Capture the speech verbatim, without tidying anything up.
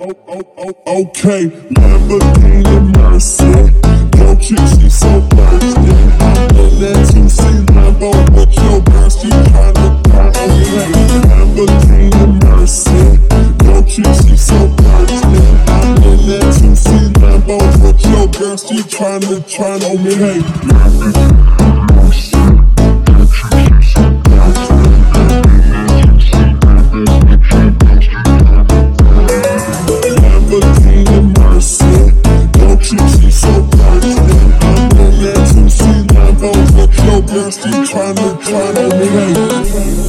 Oh, oh, oh, okay, Lamborghini Mercy. Yo, chick, she so thirsty. In that two C Lambo, but your girl, she tryna pop me. Lamborghini Mercy. Yo, chick, she so thirsty. In that two C Lambo, but your girl, she tryna, tryna on me. Hey, Lamborghini Mercy. Yo, chick, she so thirsty. Lamborghini Mercy. Yo, chick, she so thirsty. In that two C Lambo, but your girl, she tryna, tryna on me. Hey.